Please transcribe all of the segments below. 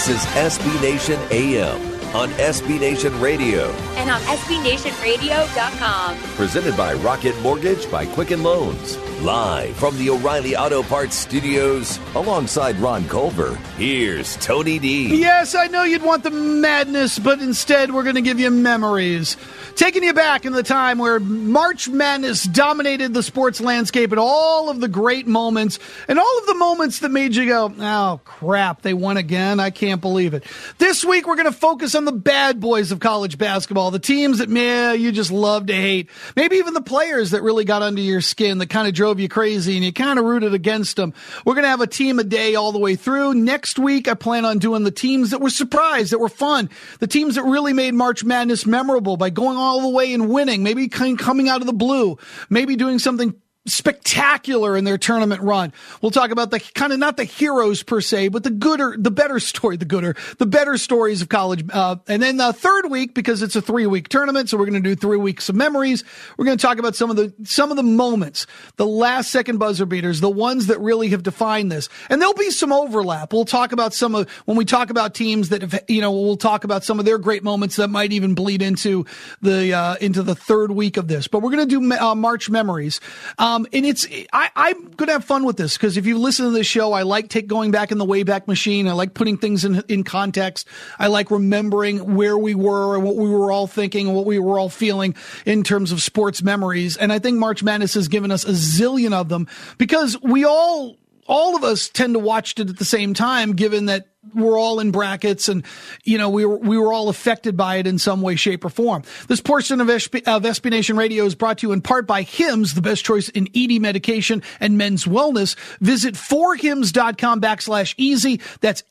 This is SB Nation AM on SB Nation Radio. And on SBNationRadio.com. Presented by Rocket Mortgage by Quicken Loans. Live from the O'Reilly Auto Parts Studios, alongside Ron Culver, here's Tony D. Yes, I know you'd want the madness, but instead we're going to give you memories. Taking you back in the time where March Madness dominated the sports landscape and all of the great moments and all of the moments that made you go, oh, crap, they won again? I can't believe it. This week we're going to focus on the bad boys of college basketball, the teams that, you just love to hate. Maybe even the players that really got under your skin, that kind of drove you crazy and you kind of rooted against them. We're going to have a team a day all the way through. Next week, I plan on doing the teams that were surprised, that were fun, the teams that really made March Madness memorable by going all the way and winning, maybe coming out of the blue, maybe doing something spectacular in their tournament run. We'll talk about the kind of not the heroes per se, but the better stories of college. And then the third week, because it's a 3-week tournament, so we're going to do 3 weeks of memories. We're going to talk about some of the moments, the last second buzzer beaters, the ones that really have defined this. And there'll be some overlap. We'll talk about when we talk about teams that have, we'll talk about some of their great moments that might even bleed into the third week of this. But we're going to do March memories. And I'm going to have fun with this because if you listen to this show, I like going back in the Wayback Machine. I like putting things in context. I like remembering where we were and what we were all thinking and what we were all feeling in terms of sports memories. And I think March Madness has given us a zillion of them because all of us tend to watch it at the same time, given that we're all in brackets and, we were all affected by it in some way, shape, or form. This portion of SB Nation Radio is brought to you in part by Hims, the best choice in ED medication and men's wellness. Visit forhims.com/easy. That's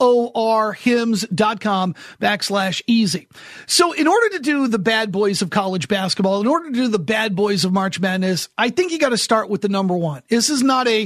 forhims.com/easy. So in order to do the bad boys of college basketball, in order to do the bad boys of March Madness, I think you got to start with the number one. This is not a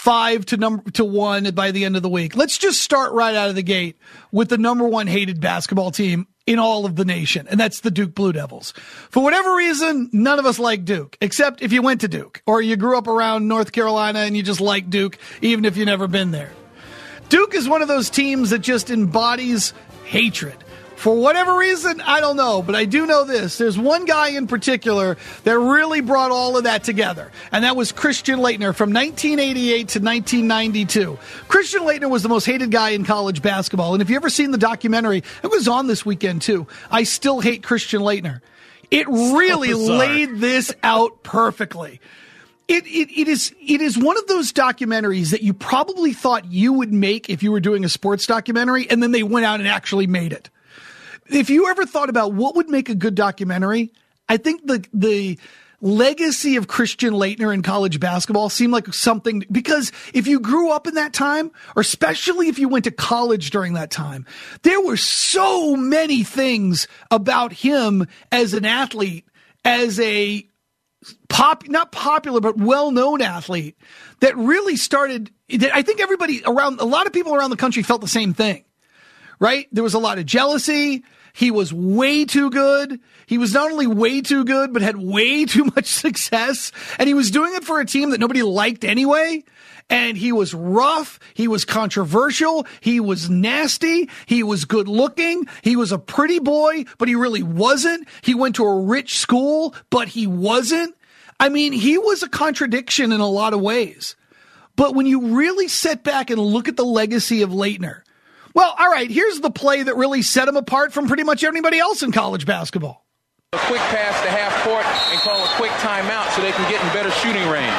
5-1 by the end of the week. Let's just start right out of the gate with the number one hated basketball team in all of the nation, and that's the Duke Blue Devils. For whatever reason, none of us like Duke, except if you went to Duke, or you grew up around North Carolina and you just like Duke, even if you've never been there. Duke is one of those teams that just embodies hatred. For whatever reason, I don't know, but I do know this. There's one guy in particular that really brought all of that together, and that was Christian Laettner from 1988 to 1992. Christian Laettner was the most hated guy in college basketball, and if you've ever seen the documentary, it was on this weekend too, I Still Hate Christian Laettner. It really laid this out perfectly. It is one of those documentaries that you probably thought you would make if you were doing a sports documentary, and then they went out and actually made it. If you ever thought about what would make a good documentary, I think the legacy of Christian Laettner in college basketball seemed like something, because if you grew up in that time, or especially if you went to college during that time, there were so many things about him as an athlete, as a not popular, but well-known athlete that really started, I think a lot of people around the country felt the same thing. Right? There was a lot of jealousy. He was way too good. He was not only way too good, but had way too much success. And he was doing it for a team that nobody liked anyway. And he was rough. He was controversial. He was nasty. He was good looking. He was a pretty boy, but he really wasn't. He went to a rich school, but he wasn't. I mean, he was a contradiction in a lot of ways. But when you really sit back and look at the legacy of Laettner, well, all right, here's the play that really set him apart from pretty much anybody else in college basketball. A quick pass to half court and call a quick timeout so they can get in better shooting range.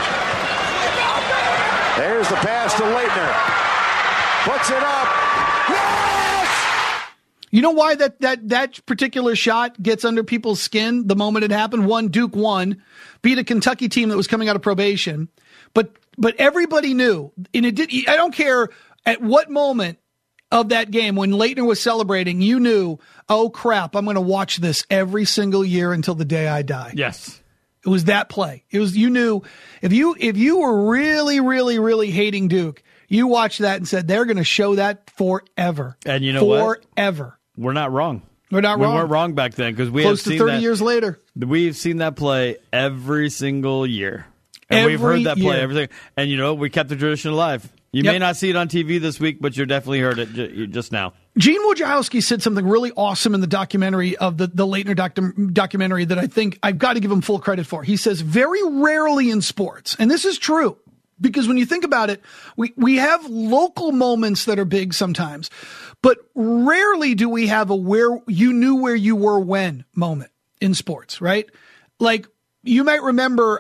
There's the pass to Laettner. Puts it up. Yes! You know why that particular shot gets under people's skin the moment it happened? One, Duke won, beat a Kentucky team that was coming out of probation. But everybody knew, and it did. I don't care at what moment of that game when Laettner was celebrating, you knew, oh crap, I'm going to watch this every single year until the day I die. Yes. It was that play. It was, you knew, if you were really, really, really hating Duke, you watched that and said, they're going to show that forever. And you know what? Forever. We're not wrong. We're not wrong. We weren't wrong back then because we close have to seen 30 that, years later. We've seen that play every single year. And we've heard that play everything. And, we kept the tradition alive. You may not see it on TV this week, but you definitely heard it just now. Gene Wojciechowski said something really awesome in the documentary of the Laettner documentary that I think I've got to give him full credit for. He says, very rarely in sports, and this is true, because when you think about it, we have local moments that are big sometimes, but rarely do we have a where you knew where you were when moment in sports, right? Like, you might remember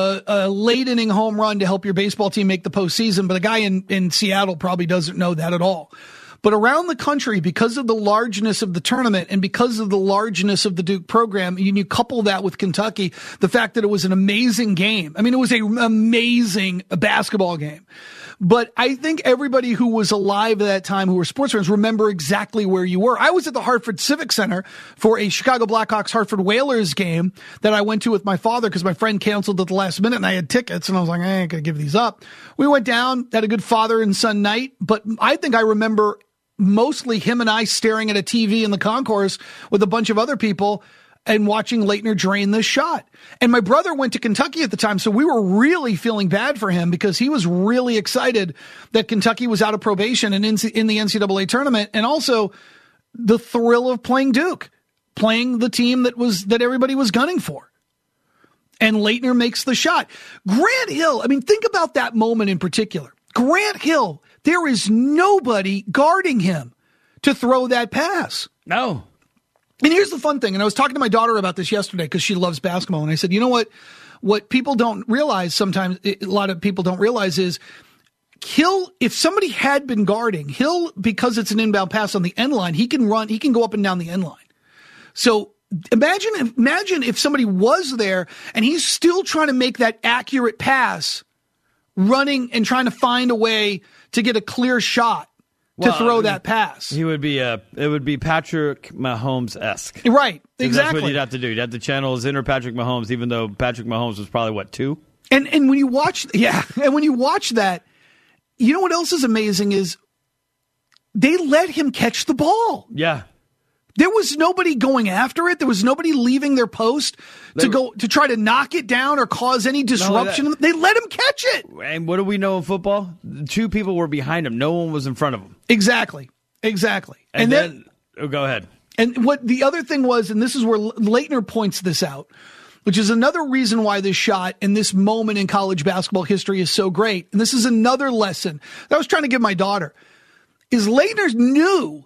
a late inning home run to help your baseball team make the postseason, but a guy in Seattle probably doesn't know that at all. But around the country, because of the largeness of the tournament and because of the largeness of the Duke program, you couple that with Kentucky, the fact that it was an amazing game. I mean, it was an amazing basketball game. But I think everybody who was alive at that time, who were sports fans, remember exactly where you were. I was at the Hartford Civic Center for a Chicago Blackhawks Hartford Whalers game that I went to with my father because my friend canceled at the last minute and I had tickets and I was like, I ain't going to give these up. We went down, had a good father and son night, but I think I remember mostly him and I staring at a TV in the concourse with a bunch of other people and watching Laettner drain this shot. And my brother went to Kentucky at the time, so we were really feeling bad for him because he was really excited that Kentucky was out of probation and in the NCAA tournament, and also the thrill of playing Duke, playing the team that everybody was gunning for. And Laettner makes the shot. Grant Hill, I mean, think about that moment in particular. Grant Hill, there is nobody guarding him to throw that pass. No. And here's the fun thing, and I was talking to my daughter about this yesterday because she loves basketball, and I said, you know what people don't realize sometimes, a lot of people don't realize is Hill, if somebody had been guarding, Hill, because it's an inbound pass on the end line, he can go up and down the end line. So imagine if somebody was there and he's still trying to make that accurate pass, running and trying to find a way to get a clear shot to throw that pass. It would be Patrick Mahomes-esque. Right, exactly. That's what you'd have to do. You'd have to channel his inner Patrick Mahomes, even though Patrick Mahomes was probably, 2? And when you watch that, you know what else is amazing is they let him catch the ball. Yeah. There was nobody going after it. There was nobody leaving their post to try to knock it down or cause any disruption. They let him catch it. And what do we know in football? 2 people were behind him. No one was in front of him. Exactly. And then go ahead. And what the other thing was, and this is where Laettner points this out, which is another reason why this shot and this moment in college basketball history is so great. And this is another lesson that I was trying to give my daughter. Is Laettner knew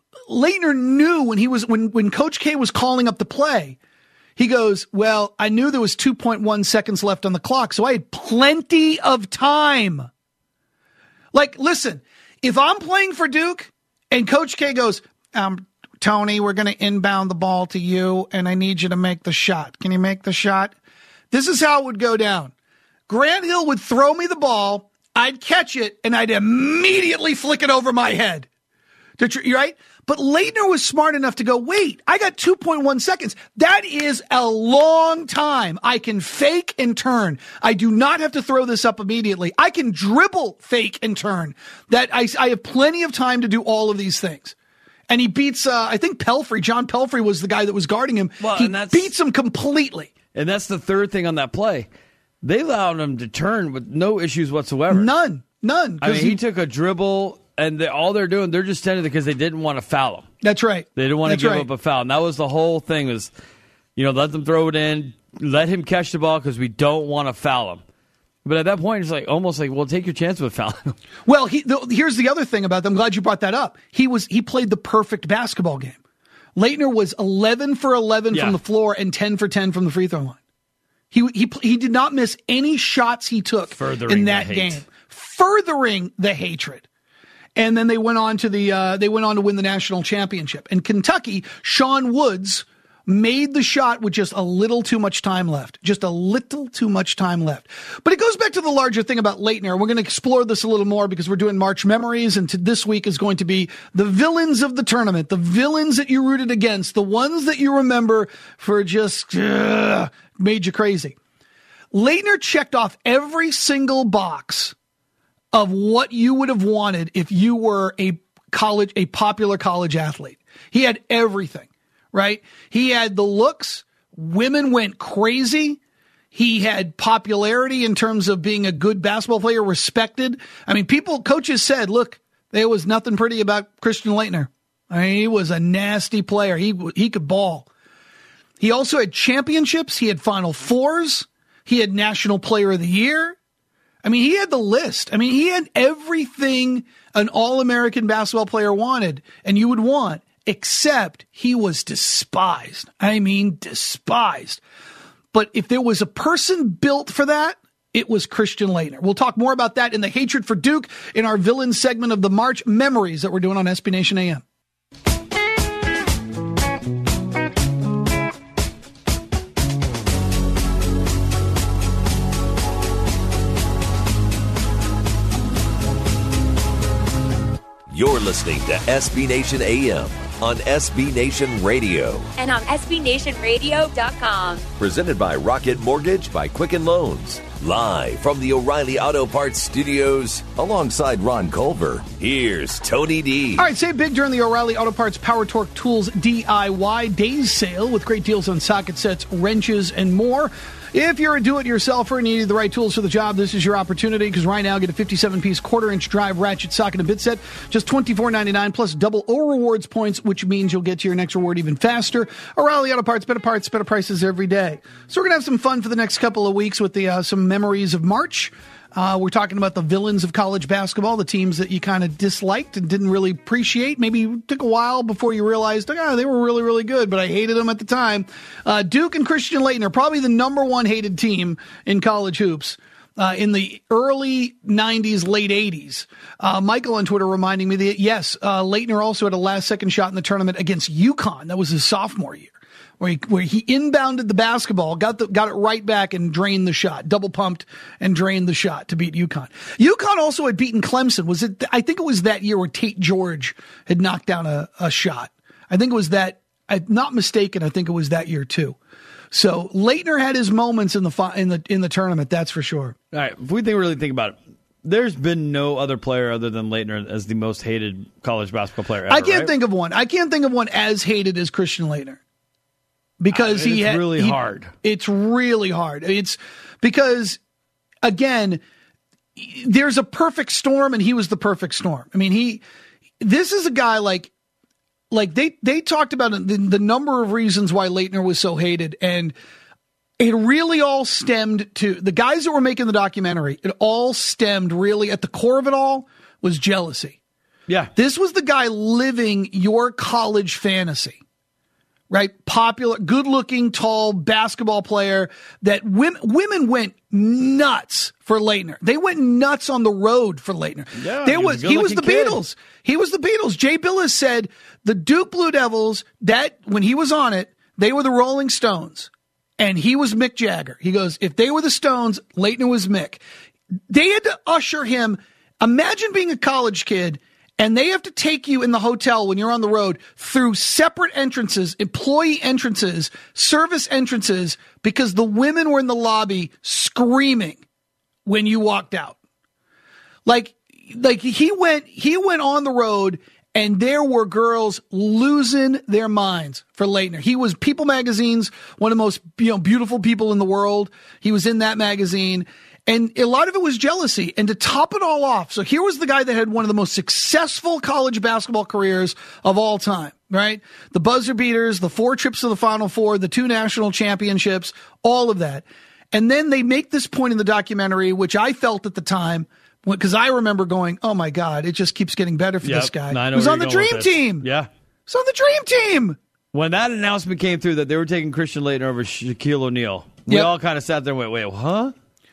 when Coach K was calling up the play, he goes, well, I knew there was 2.1 seconds left on the clock, so I had plenty of time. Like, listen, if I'm playing for Duke and Coach K goes, Tony, we're going to inbound the ball to you, and I need you to make the shot. Can you make the shot? This is how it would go down. Grant Hill would throw me the ball, I'd catch it, and I'd immediately flick it over my head. Right? But Laettner was smart enough to go, wait, I got 2.1 seconds. That is a long time. I can fake and turn. I do not have to throw this up immediately. I can dribble, fake, and turn. That I have plenty of time to do all of these things. And he beats, I think Pelfrey. John Pelfrey was the guy that was guarding him. Well, he beats him completely. And that's the third thing on that play. They allowed him to turn with no issues whatsoever. None. I mean, he took a dribble. And all they're doing, they're just standing there because they didn't want to foul him. That's right. They didn't want to give up a foul. And that was the whole thing was, let them throw it in, let him catch the ball because we don't want to foul him. But at that point, it's almost like, well, take your chance with fouling him. Well, here's the other thing about that. I'm glad you brought that up. He played the perfect basketball game. Laettner was 11 for 11 from the floor and 10 for 10 from the free throw line. He did not miss any shots he took in that game. Furthering the hatred. And then they went on to win the national championship. And Kentucky, Sean Woods made the shot with just a little too much time left. But it goes back to the larger thing about Laettner. We're going to explore this a little more because we're doing March Memories, and this week is going to be the villains of the tournament, the villains that you rooted against, the ones that you remember for just made you crazy. Laettner checked off every single box of what you would have wanted if you were a popular college athlete. He had everything, right? He had the looks. Women went crazy. He had popularity in terms of being a good basketball player, respected. I mean, coaches said, look, there was nothing pretty about Christian Laettner. I mean, he was a nasty player. He could ball. He also had championships. He had Final Fours. He had National Player of the Year. I mean, he had the list. I mean, he had everything an All-American basketball player wanted and you would want, except he was despised. I mean, despised. But if there was a person built for that, it was Christian Laettner. We'll talk more about that in the hatred for Duke in our villain segment of the March Memories that we're doing on SB Nation AM. You're listening to SB Nation AM on SB Nation Radio. And on SBNationRadio.com. Presented by Rocket Mortgage by Quicken Loans. Live from the O'Reilly Auto Parts Studios alongside Ron Culver. Here's Tony D. All right, save big during the O'Reilly Auto Parts Power Torque Tools DIY Days Sale with great deals on socket sets, wrenches, and more. If you're a do-it-yourselfer and need the right tools for the job, this is your opportunity because right now get a 57-piece quarter-inch drive ratchet socket and bit set, just $24.99 plus double O rewards points, which means you'll get to your next reward even faster. O'Reilly Auto Parts, better prices every day. So we're going to have some fun for the next couple of weeks with the some memories of March. We're talking about the villains of college basketball, the teams that you kind of disliked and didn't really appreciate. Maybe it took a while before you realized, they were really, really good, but I hated them at the time. Duke and Christian Laettner, probably the number one hated team in college hoops in the early 90s, late 80s. Michael on Twitter reminding me that, yes, Laettner also had a last-second shot in the tournament against UConn. That was his sophomore year. Where he inbounded the basketball, got it right back and drained the shot, double pumped and drained the shot to beat UConn. UConn also had beaten Clemson. I think it was that year where Tate George had knocked down a shot. I think it was that. I'm not mistaken. I think it was that year too. So Laettner had his moments in the tournament. That's for sure. All right. If we really think about it, there's been no other player other than Laettner as the most hated college basketball player ever. I can't think of one. I can't think of one as hated as Christian Laettner. Because it's really hard. It's really hard. It's because, again, there's a perfect storm, and he was the perfect storm. I mean, this is a guy like they talked about the number of reasons why Laettner was so hated, and it really all stemmed to the guys that were making the documentary. It all stemmed really at the core of it all was jealousy. Yeah, this was the guy living your college fantasy. Right? Popular, good-looking, tall basketball player that women went nuts for Laettner. They went nuts on the road for Laettner. Yeah, he was the kid. Beatles. He was the Beatles. Jay Billis said the Duke Blue Devils, that when he was on it, they were the Rolling Stones, and he was Mick Jagger. He goes, if they were the Stones, Laettner was Mick. They had to usher him. Imagine being a college kid, and they have to take you in the hotel when you're on the road through separate entrances, employee entrances, service entrances, because the women were in the lobby screaming when you walked out. Like he went on the road, and there were girls losing their minds for Laettner. He was People Magazine's one of the most beautiful people in the world. He was in that magazine. And a lot of it was jealousy. And to top it all off, so here was the guy that had one of the most successful college basketball careers of all time, right? The buzzer beaters, the 4 trips to the Final Four, the 2 national championships, all of that. And then they make this point in the documentary, which I felt at the time, because I remember going, oh my God, it just keeps getting better for this guy. He was on the Dream Team. Yeah. It's on the Dream Team. When that announcement came through that they were taking Christian Laettner over Shaquille O'Neal, we all kind of sat there and went, wait, huh?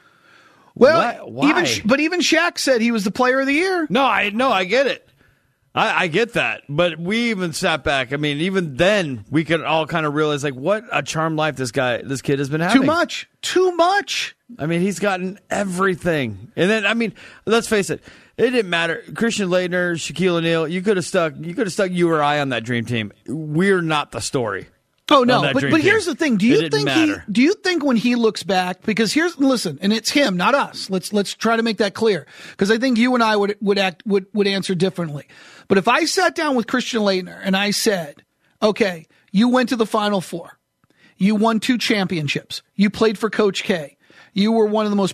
Well, why? even Shaq said he was the player of the year. No, I get it. I get that. But we even sat back. I mean, even then, we could all kind of realize, like, what a charmed life this kid has been having. Too much. I mean, he's gotten everything. And then, I mean, let's face it. It didn't matter. Christian Laettner, Shaquille O'Neal, you could have stuck you or I on that dream team. We're not the story. Oh no, but here's the thing. Do you think when he looks back, because listen, and it's him, not us. Let's try to make that clear, because I think you and I would answer differently. But if I sat down with Christian Laettner and I said, okay, you went to the Final Four, you won 2 championships, you played for Coach K, you were one of the most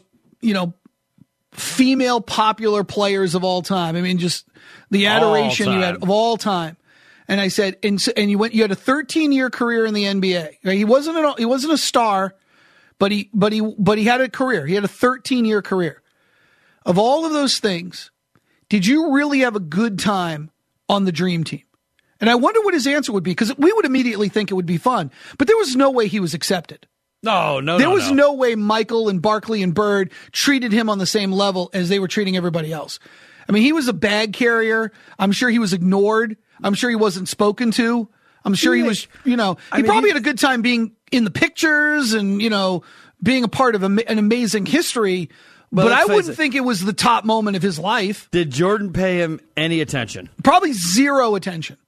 female popular players of all time. I mean, just the adoration you had of all time. And I said, and you had a 13-year career in the NBA. Right? He wasn't a star, but he had a career. He had a 13-year career. Of all of those things, did you really have a good time on the Dream Team? And I wonder what his answer would be, because we would immediately think it would be fun, but there was no way he was accepted. There was no way Michael and Barkley and Bird treated him on the same level as they were treating everybody else. I mean, he was a bag carrier. I'm sure he was ignored. I'm sure he wasn't spoken to. I'm sure he was, he probably had a good time being in the pictures and, being a part of an amazing history. But I wouldn't think it was the top moment of his life. Did Jordan pay him any attention? Probably zero attention.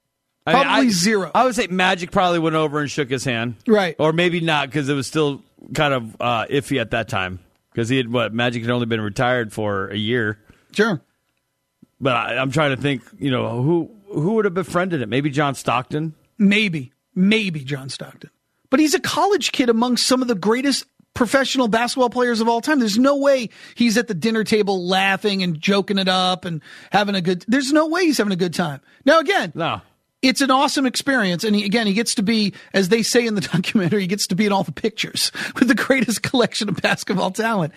Zero. I would say Magic probably went over and shook his hand. Right. Or maybe not, because it was still kind of iffy at that time. Because Magic had only been retired for a year. Sure. But I'm trying to think, who would have befriended him? Maybe John Stockton? Maybe John Stockton. But he's a college kid amongst some of the greatest professional basketball players of all time. There's no way he's at the dinner table laughing and joking it up and having there's no way he's having a good time. Now, again, no. It's an awesome experience. And he gets to be, as they say in the documentary, he gets to be in all the pictures with the greatest collection of basketball talent.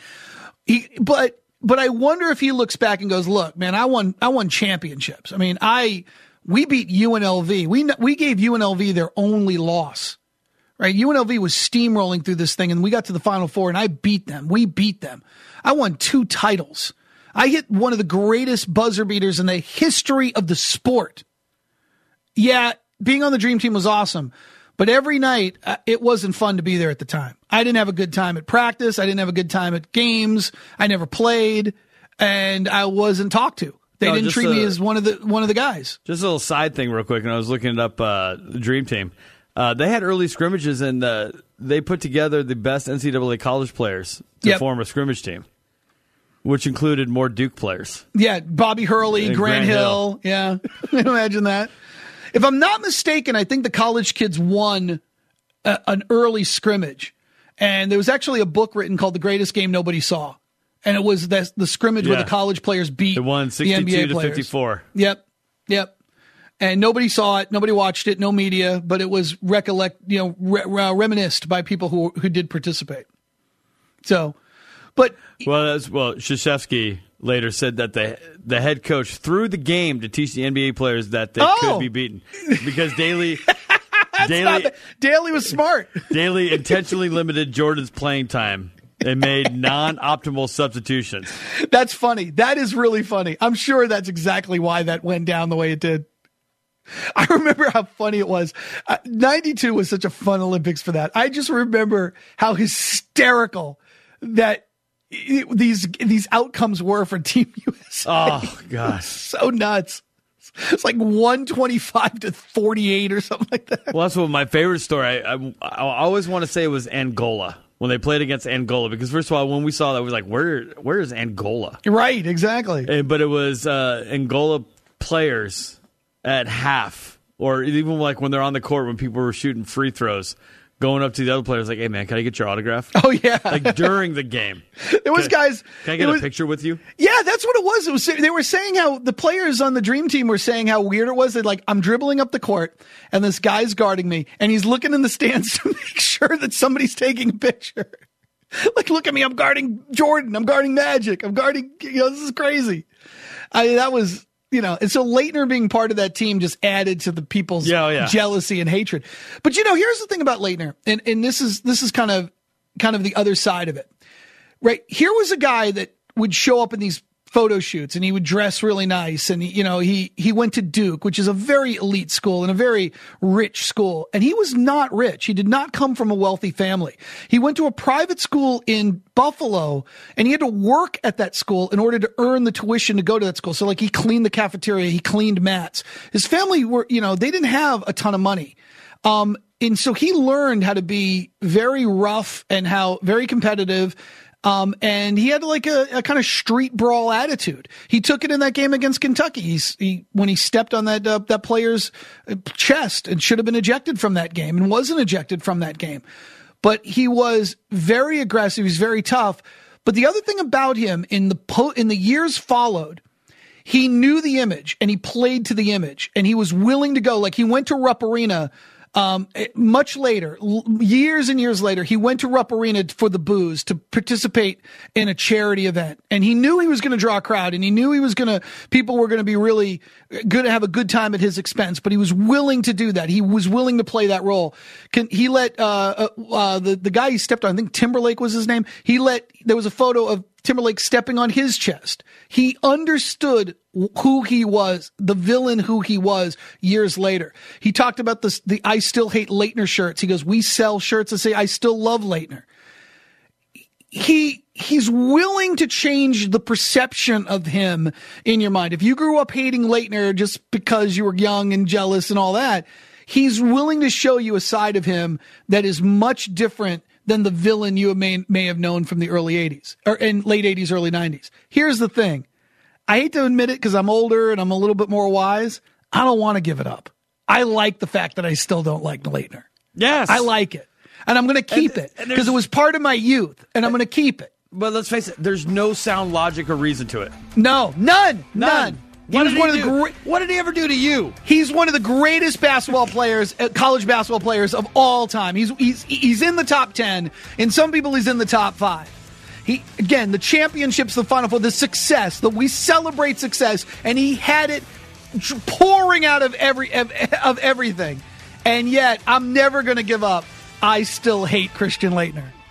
But I wonder if he looks back and goes, look, man, I won championships. I mean, we beat UNLV. We gave UNLV their only loss, right? UNLV was steamrolling through this thing, and we got to the Final Four, and I beat them. We beat them. I won 2 titles. I hit one of the greatest buzzer beaters in the history of the sport. Yeah, being on the Dream Team was awesome, but every night it wasn't fun to be there at the time. I didn't have a good time at practice. I didn't have a good time at games. I never played, and I wasn't talked to. They didn't treat me as one of the guys. Just a little side thing real quick, and I was looking up the Dream Team. They had early scrimmages, and they put together the best NCAA college players to form a scrimmage team, which included more Duke players. Yeah, Bobby Hurley, Grant Hill. Yeah, imagine that. If I'm not mistaken, I think the college kids won an early scrimmage. And there was actually a book written called The Greatest Game Nobody Saw. And it was the scrimmage where the college players beat the NBA players. 62-54. Yep. And nobody saw it. Nobody watched it. No media. But it was reminisced by people who did participate. So, but... Krzyzewski later said that the head coach threw the game to teach the NBA players that they could be beaten because Daly was smart. Daly intentionally limited Jordan's playing time and made non-optimal substitutions. That's funny. That is really funny. I'm sure that's exactly why that went down the way it did. I remember how funny it was. 92 was such a fun Olympics for that. I just remember how hysterical that these outcomes were for Team USA. Oh, gosh. So nuts. It's like 125-48 or something like that. Well, that's what my favorite story. I always want to say it was Angola when they played against Angola, because first of all, when we saw that, we was like, where is Angola? Right, exactly. But it was Angola players at half, or even like when they're on the court when people were shooting free throws, going up to the other players like, hey, man, can I get your autograph? Oh, yeah. Like during the game. There was guys. Can I get a picture with you? Yeah, that's what it was. They were saying how the players on the Dream Team were saying how weird it was. They're like, I'm dribbling up the court, and this guy's guarding me, and he's looking in the stands to make sure that somebody's taking a picture. Like, look at me. I'm guarding Jordan. I'm guarding Magic. I'm guarding, this is crazy. That was... and so Laettner being part of that team just added to the people's jealousy and hatred. But here's the thing about Laettner, and this is kind of the other side of it, right? Here was a guy that would show up in these photo shoots, and he would dress really nice, and he went to Duke, which is a very elite school and a very rich school, and he was not rich. He did not come from a wealthy family. He went to a private school in Buffalo, and he had to work at that school in order to earn the tuition to go to that school. So, like, he cleaned the cafeteria, he cleaned mats. His family were, they didn't have a ton of money. And so he learned how to be very rough and how very competitive. And he had like a kind of street brawl attitude. He took it in that game against Kentucky. When he stepped on that player's chest and should have been ejected from that game and wasn't ejected from that game. But he was very aggressive. He's very tough. But the other thing about him in the years followed, he knew the image and he played to the image and he was willing to go. Like, he went to Rupp Arena much later, years and years later, he went to Rupp Arena for the booze to participate in a charity event. And he knew he was going to draw a crowd, and he knew people were going to be really good to have a good time at his expense, but he was willing to do that. He was willing to play that role. He let, the guy he stepped on, I think Timberlake was his name. There was a photo of Timberlake stepping on his chest. He understood who he was, the villain who he was years later. He talked about the I Still Hate Leitner shirts. He goes, we sell shirts that say I still love Leitner. He's willing to change the perception of him in your mind. If you grew up hating Leitner just because you were young and jealous and all that, he's willing to show you a side of him that is much different than the villain you may have known from the early 80s or in late 80s, early 90s. Here's the thing. I hate to admit it because I'm older and I'm a little bit more wise. I don't want to give it up. I like the fact that I still don't like Leitner. Yes. I like it. And I'm going to keep it because it was part of my youth and I'm going to keep it. But let's face it, there's no sound logic or reason to it. No, none. What did he ever do to you? He's one of the greatest basketball players, college basketball players of all time. He's in the top 10. In some people, he's in the top 5. The championships, the Final Four, the success, we celebrate success, and he had it pouring out of everything. And yet, I'm never going to give up. I still hate Christian Leitner.